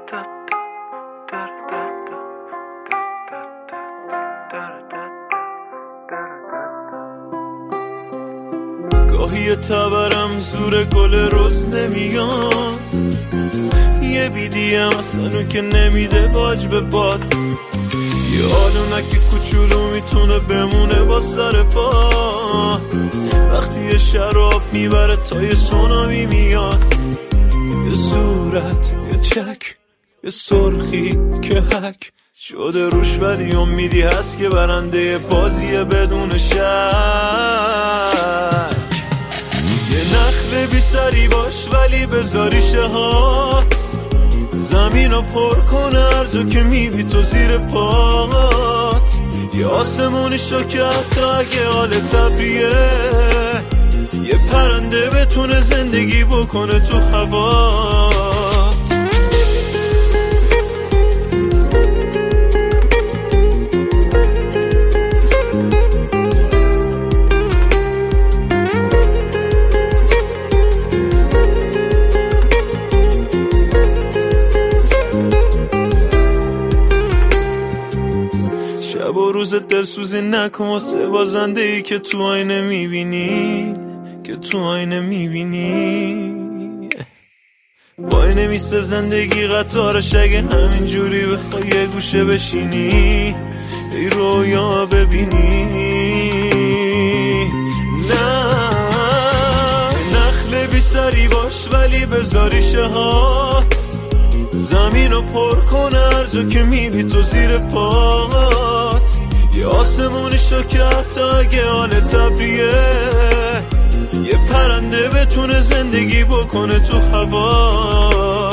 گاهی تبرم زور گل روز نمیاد، یه بیدیم اصلا که نمیده باج به باد، یه آدونک کوچولو میتونه بمونه با سر پا، وقتی یه شراب میبره تا یه سونامی میاد، یه صورت، یه چک، یه سرخی که حک شده روش، ولی امیدی هست که برنده بازیه بدون شک. یه نخل بی سری باش ولی بذاری شهات، زمین رو پر کن هر جا که میبی تو زیر پات، یه آسمونی شکر تا اگه حالت ابریه، یه پرنده بتونه زندگی بکنه تو هوا. شب و روز دلسوزی نکن واسه بازنده ای که تو آینه میبینی، که تو آینه میبینی. وای نمیسته زندگی قطارش اگه همینجوری بخوای یه گوشه بشینی، ای رویا ببینی. نه نخل بی سری باش ولی بذاری شهات، زمین رو پر کن هر جا که میبی تو زیر پات، یه آسمونی شکر تا اگه حالت ابریه، یه پرنده بتونه زندگی بکنه تو هوا.